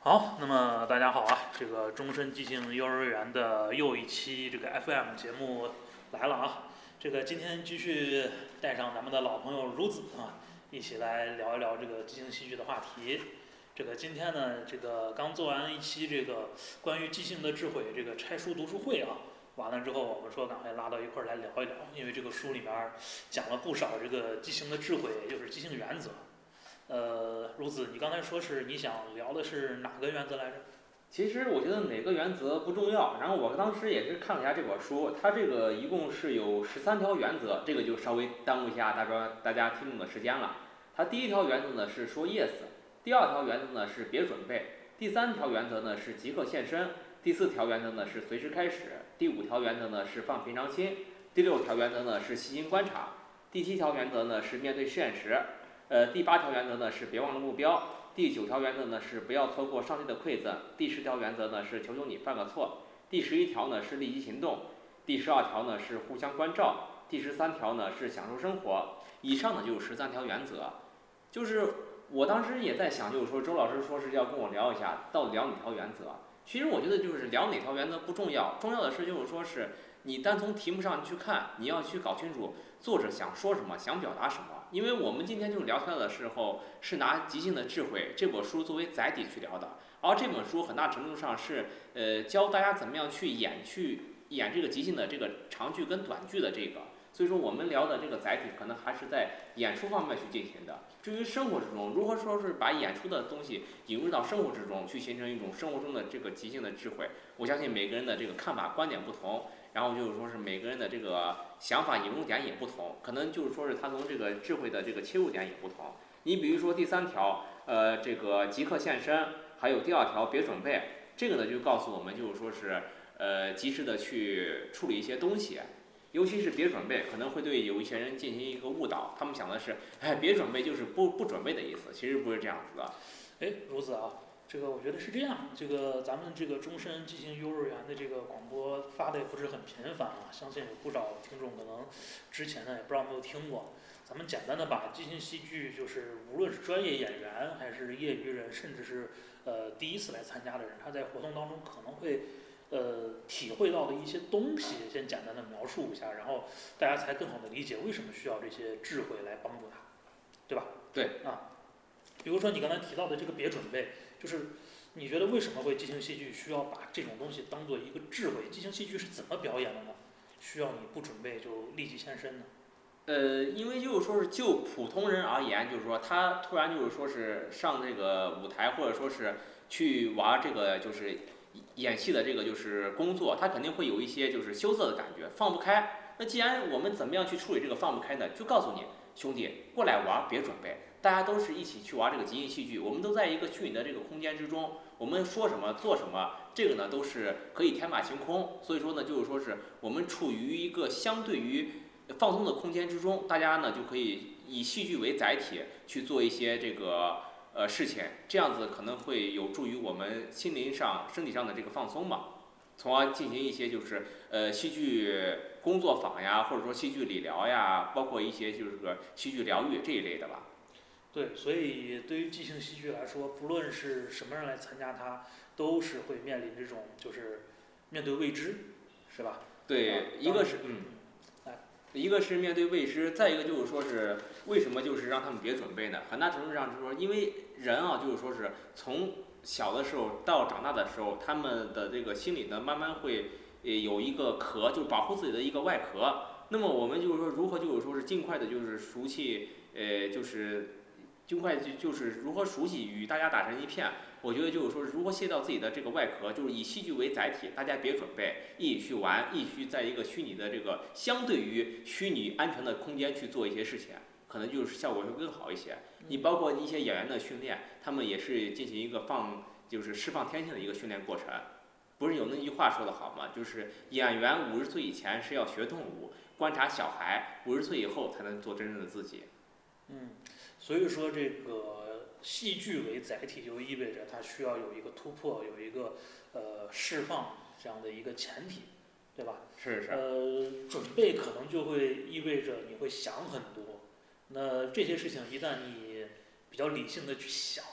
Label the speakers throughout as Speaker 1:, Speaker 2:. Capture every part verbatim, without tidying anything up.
Speaker 1: 好，那么大家好啊，这个终身即兴幼儿园的又一期这个 F M 节目来了啊。这个今天继续带上咱们的老朋友如子啊，一起来聊一聊这个即兴戏剧的话题。这个今天呢，这个刚做完一期这个关于即兴的智慧这个拆书读书会啊，完了之后我们说赶快拉到一块儿来聊一聊，因为这个书里面讲了不少这个即兴的智慧，也就是即兴原则。呃，如子，你刚才说是你想聊的是哪个原则来着？
Speaker 2: 其实我觉得哪个原则不重要，然后我当时也是看了一下这本书，它这个一共是有十三条原则，这个就稍微耽误一下大家大家听众的时间了。它第一条原则呢是说 yes，第二条原则呢是别准备，第三条原则呢是即刻现身，第四条原则呢是随时开始，第五条原则呢是放平常心，第六条原则呢是细心观察，第七条原则呢是面对现实，呃，第八条原则呢是别忘了目标。第九条原则呢是不要错过上帝的馈赠，第十条原则呢是求求你犯个错，第十一条呢是立即行动，第十二条呢是互相关照，第十三条呢是享受生活。以上呢就是十三条原则。就是我当时也在想，就是说周老师说是要跟我聊一下，到底聊哪条原则？其实我觉得就是聊哪条原则不重要，重要的是就是说是你单从题目上去看，你要去搞清楚作者想说什么，想表达什么。因为我们今天就聊天的时候是拿即兴的智慧这本书作为载体去聊的，而这本书很大程度上是呃教大家怎么样去演去演这个即兴的这个长句跟短句的这个，所以说我们聊的这个载体可能还是在演出方面去进行的。至于生活之中如何说是把演出的东西引入到生活之中，去形成一种生活中的这个即兴的智慧，我相信每个人的这个看法观点不同。然后就是说是每个人的这个想法引入点也不同，可能就是说是他从这个智慧的这个切入点也不同。你比如说第三条，呃，这个即刻现身，还有第二条别准备，这个呢就告诉我们就是说是呃及时的去处理一些东西，尤其是别准备，可能会对有一些人进行一个误导，他们想的是，哎，别准备就是不不准备的意思，其实不是这样子的。
Speaker 1: 哎，如子啊，这个我觉得是这样，这个咱们这个终身即兴幼儿园的这个广播发的也不是很频繁啊，相信有不少听众可能之前呢也不知道有没有听过。咱们简单的把即兴戏剧，就是无论是专业演员还是业余人，甚至是呃第一次来参加的人，他在活动当中可能会呃体会到的一些东西，先简单的描述一下，然后大家才更好的理解为什么需要这些智慧来帮助他，对吧？
Speaker 2: 对
Speaker 1: 啊。比如说你刚才提到的这个别准备，就是你觉得为什么会即兴戏剧需要把这种东西当做一个智慧？即兴戏剧是怎么表演的呢？需要你不准备就立即现身呢？
Speaker 2: 呃，因为就是说是就普通人而言，就是说他突然就是说是上这个舞台，或者说是去玩这个就是演戏的这个就是工作，他肯定会有一些就是羞涩的感觉，放不开。那既然我们怎么样去处理这个放不开呢？就告诉你，兄弟，过来玩，别准备，大家都是一起去玩这个即兴戏剧，我们都在一个虚拟的这个空间之中，我们说什么做什么，这个呢都是可以天马行空。所以说呢，就是说是我们处于一个相对于放松的空间之中，大家呢就可以以戏剧为载体去做一些这个呃事情，这样子可能会有助于我们心灵上、身体上的这个放松嘛，从而进行一些就是呃戏剧工作坊呀，或者说戏剧理疗呀，包括一些就是个戏剧疗愈这一类的吧。
Speaker 1: 对，所以对于即兴戏剧来说，不论是什么人来参加它，都是会面临这种就是面对未知，是吧？
Speaker 2: 对，一个是嗯。一个是面对未知，再一个就是说是为什么就是让他们别准备呢？很大程度上就是说，因为人啊，就是说是从小的时候到长大的时候，他们的这个心理呢，慢慢会呃有一个壳，就保护自己的一个外壳。那么我们就是说，如何就是说是尽快的，就是熟悉，呃，就是尽快就就是如何熟悉与大家打成一片。我觉得就是说，如何卸掉自己的这个外壳，就是以戏剧为载体，大家别准备，一起去玩，一起去在一个虚拟的这个相对于虚拟安全的空间去做一些事情，可能就是效果会更好一些。你包括一些演员的训练，他们也是进行一个放，就是释放天性的一个训练过程。不是有那句话说得好吗？就是演员五十岁以前是要学动物，观察小孩，五十岁以后才能做真正的自己。
Speaker 1: 嗯，所以说这个戏剧为载体，就意味着它需要有一个突破，有一个呃释放这样的一个前提，对吧？
Speaker 2: 是是。
Speaker 1: 呃，准备可能就会意味着你会想很多，那这些事情一旦你比较理性的去想，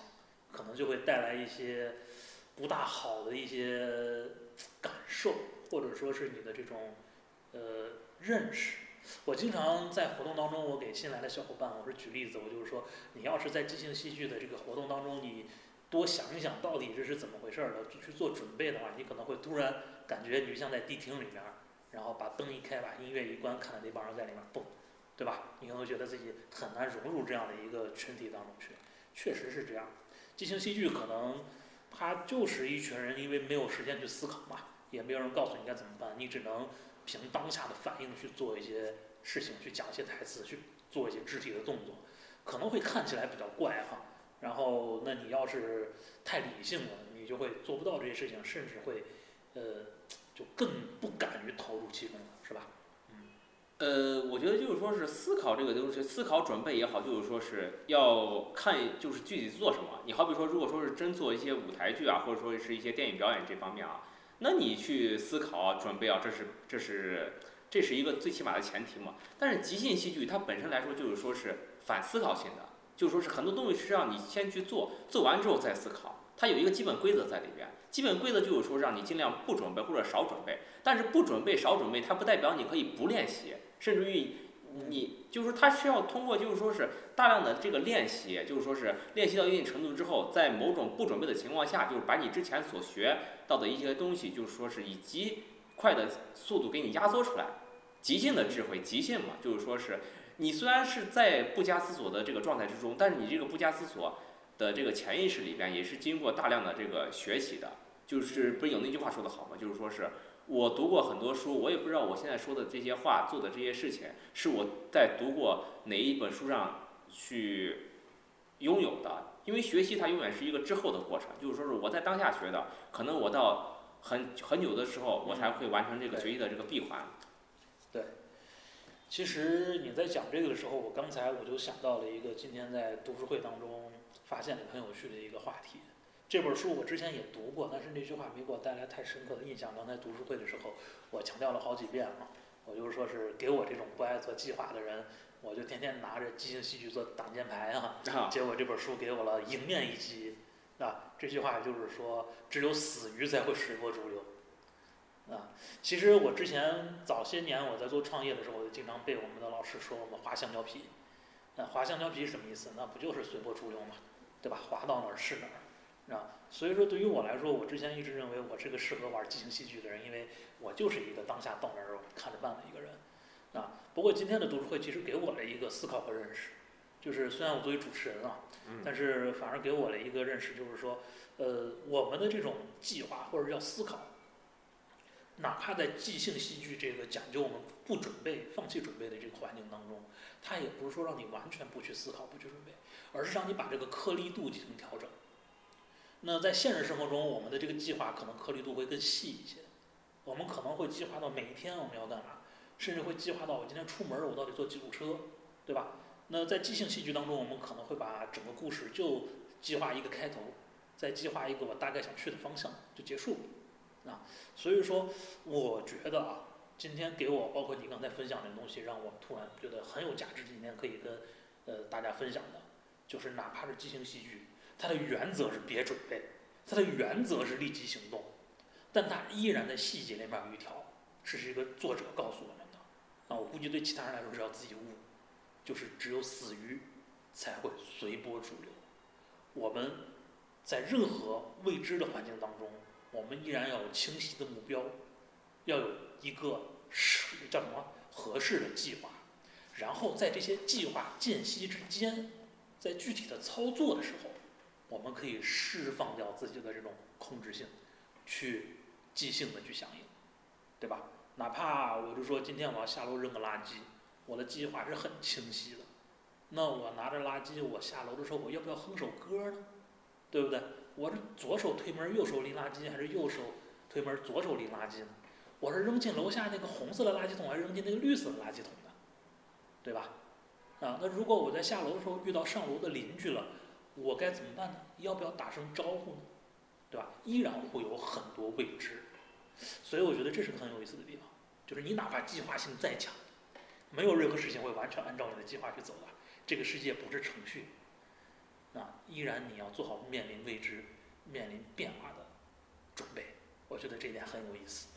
Speaker 1: 可能就会带来一些不大好的一些感受，或者说是你的这种呃认识。我经常在活动当中，我给新来的小伙伴，我是举例子，我就是说，你要是在即兴戏剧的这个活动当中，你多想一想到底这是怎么回事儿的，去做准备的话，你可能会突然感觉你像在迪厅里面，然后把灯一开，把音乐一关，看着那帮人在里面蹦，对吧？你可能会觉得自己很难融入这样的一个群体当中去，确实是这样。即兴戏剧可能它就是一群人，因为没有时间去思考嘛，也没有人告诉你该怎么办，你只能凭当下的反应去做一些事情，去讲一些台词，去做一些肢体的动作，可能会看起来比较怪哈。然后，那你要是太理性了，你就会做不到这些事情，甚至会，呃，就更不敢于投入其中了，是吧？
Speaker 2: 呃，我觉得就是说是思考这个东西，思考准备也好，就是说是要看就是具体做什么。你好比说，如果说是真做一些舞台剧啊，或者说是一些电影表演这方面啊，那你去思考啊、准备啊，这是这是这是一个最起码的前提嘛。但是即兴戏剧它本身来说就是说是反思考性的，就是说是很多东西是让你先去做，做完之后再思考。它有一个基本规则在里边，基本规则就是说让你尽量不准备或者少准备，但是不准备少准备，它不代表你可以不练习。甚至于你就是说，它需要通过就是说是大量的这个练习，就是说是练习到一定程度之后，在某种不准备的情况下，就是把你之前所学到的一些东西，就是说是以极快的速度给你压缩出来。即兴的智慧，即兴嘛，就是说是你虽然是在不加思索的这个状态之中，但是你这个不加思索的这个潜意识里边，也是经过大量的这个学习的。就是不是有那句话说的好吗？就是说是。我读过很多书，我也不知道我现在说的这些话、做的这些事情，是我在读过哪一本书上去拥有的。因为学习它永远是一个之后的过程，就是说是我在当下学的，可能我到很很久的时候，我才会完成这个学习的这个闭环。
Speaker 1: 对，其实你在讲这个的时候，我刚才我就想到了一个今天在读书会当中发现的很有趣的一个话题。这本书我之前也读过，但是那句话没给我带来太深刻的印象。刚才读书会的时候，我强调了好几遍啊，我就是说是给我这种不爱做计划的人，我就天天拿着即兴戏剧做挡箭牌啊。结果这本书给我了迎面一击，啊，这句话就是说，只有死鱼才会随波逐流。啊，其实我之前早些年我在做创业的时候，我就经常被我们的老师说我们画橡胶皮。那画橡胶皮是什么意思？那不就是随波逐流嘛，对吧？滑到哪儿是哪儿。啊，所以说对于我来说，我之前一直认为我是个适合玩即兴戏剧的人，因为我就是一个当下到那儿看着办的一个人。啊，不过今天的读书会其实给我了一个思考和认识，就是虽然我作为主持人啊，但是反而给我了一个认识，就是说，呃，我们的这种计划或者叫思考，哪怕在即兴戏剧这个讲究我们不准备、放弃准备的这个环境当中，它也不是说让你完全不去思考、不去准备，而是让你把这个颗粒度进行调整。那在现实生活中，我们的这个计划可能颗粒度会更细一些，我们可能会计划到每一天我们要干嘛，甚至会计划到我今天出门我到底坐几路车，对吧？那在即兴戏剧当中，我们可能会把整个故事就计划一个开头，再计划一个我大概想去的方向，就结束了啊。所以说，我觉得啊，今天给我包括你刚才分享的东西，让我突然觉得很有价值，今天可以跟呃大家分享的，就是哪怕是即兴戏剧。它的原则是别准备，它的原则是立即行动，但它依然在细节里面有一条，这是一个作者告诉我们的啊，我估计对其他人来说是要自己悟，就是只有死鱼才会随波逐流。我们在任何未知的环境当中，我们依然要有清晰的目标，要有一个叫什么合适的计划，然后在这些计划间隙之间，在具体的操作的时候，我们可以释放掉自己的这种控制性，去即兴的去响应，对吧？哪怕我就说今天我要下楼扔个垃圾，我的计划是很清晰的。那我拿着垃圾，我下楼的时候，我要不要哼首歌呢？对不对？我是左手推门，右手拎垃圾，还是右手推门，左手拎垃圾呢？我是扔进楼下那个红色的垃圾桶，还是扔进那个绿色的垃圾桶呢？对吧？啊，那如果我在下楼的时候遇到上楼的邻居了，我该怎么办呢？要不要打声招呼呢？对吧？依然会有很多未知，所以我觉得这是个很有意思的地方，就是你哪怕计划性再强，没有任何事情会完全按照你的计划去走的，这个世界不是程序， 啊，依然你要做好面临未知、面临变化的准备。我觉得这点很有意思。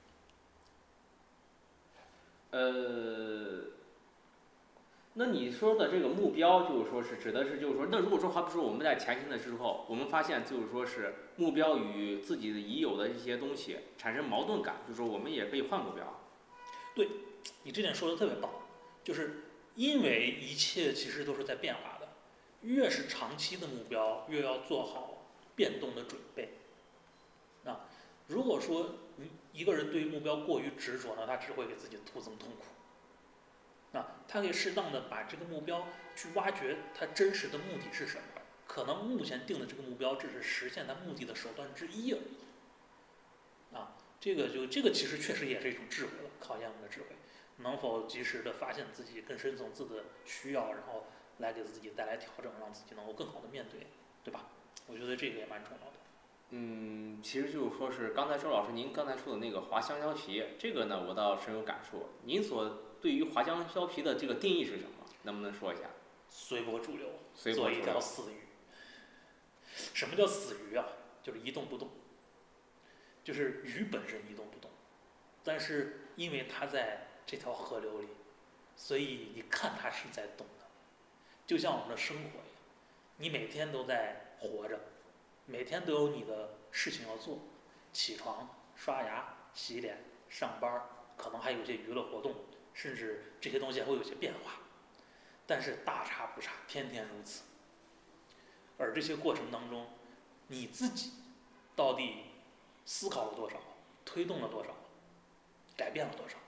Speaker 2: 呃，那你说的这个目标，就是说是指的是，就是说，那如果说好比说我们在前行的时候，我们发现就是说是目标与自己的已有的一些东西产生矛盾感，就是说我们也可以换目标。
Speaker 1: 对，你这点说的特别棒，就是因为一切其实都是在变化的，越是长期的目标，越要做好变动的准备。啊，如果说你一个人对于目标过于执着呢，他只会给自己徒增痛苦。啊，他可以适当的把这个目标去挖掘它真实的目的是什么，可能目前定的这个目标只是实现他目的的手段之一而已。啊，这个就这个其实确实也是一种智慧了，考验我们的智慧，能否及时的发现自己更深层次的需要，然后来给自己带来调整，让自己能够更好的面对，对吧？我觉得这个也蛮重要的。
Speaker 2: 嗯，其实就是说是刚才周老师您刚才说的那个滑香蕉皮，这个呢我倒深有感触。您所对于滑香蕉皮的这个定义是什么？能不能说一下？
Speaker 1: 随波逐流，
Speaker 2: 随波逐流
Speaker 1: 做一条。死鱼。什么叫死鱼啊？就是一动不动，就是鱼本身一动不动，但是因为它在这条河流里，所以你看它是在动的，就像我们的生活一样，你每天都在活着，每天都有你的事情要做，起床、刷牙、洗脸、上班，可能还有一些娱乐活动，甚至这些东西还会有些变化，但是大差不差，天天如此。而这些过程当中，你自己到底思考了多少，推动了多少，改变了多少？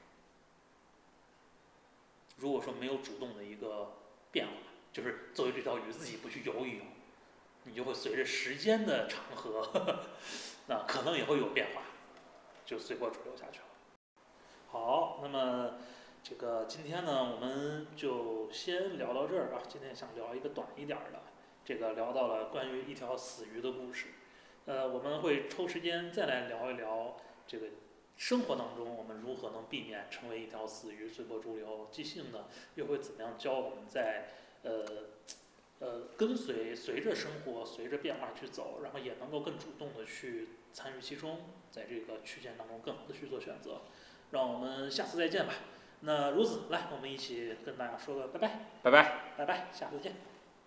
Speaker 1: 如果说没有主动的一个变化，就是作为这条鱼自己不去游一游，你就会随着时间的长河，呵呵那可能也会有变化，就随波逐流下去了。好，那么这个今天呢，我们就先聊到这儿啊。今天想聊一个短一点儿的，这个聊到了关于一条死鱼的故事。呃，我们会抽时间再来聊一聊这个生活当中我们如何能避免成为一条死鱼，随波逐流。即兴呢，又会怎么样教我们在呃呃跟随随着生活随着变化去走，然后也能够更主动的去参与其中，在这个区间当中更好的去做选择。让我们下次再见吧。那如此，来，我们一起跟大家说个拜拜，
Speaker 2: 拜拜。
Speaker 1: 拜拜，下次见。